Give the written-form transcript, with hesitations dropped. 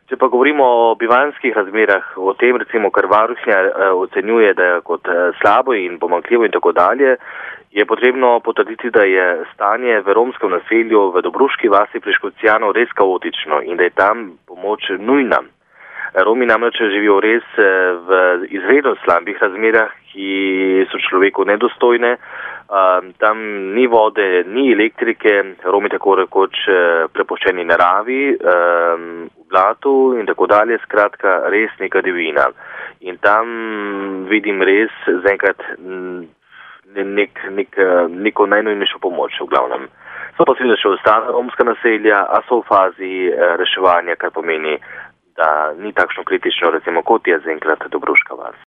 Če pa govorimo o bivanjskih razmerah, o tem recimo, kar varuhinja ocenjuje, da je kot slabo in pomanjkljivo in tako dalje, je potrebno potrditi, da je stanje v romskem naselju v Dobruški vasi pri Škocjanu res kaotično in da je tam pomoč nujna. Romi namreč živijo res v izredno slabih razmerah, ki so človeku nedostojne. Tam ni vode, ni elektrike, Romi tako rekoč prepuščeni naravi, v blatu in tako dalje, skratka res neka divjina. In tam vidim res zaenkrat neko najnujnejšo pomoč v glavnem. So pa seveda še ostala romska naselja, a so v fazi reševanja, kar pomeni, da ni takšno kritično, recimo, kot je zaenkrat Dobruška vas.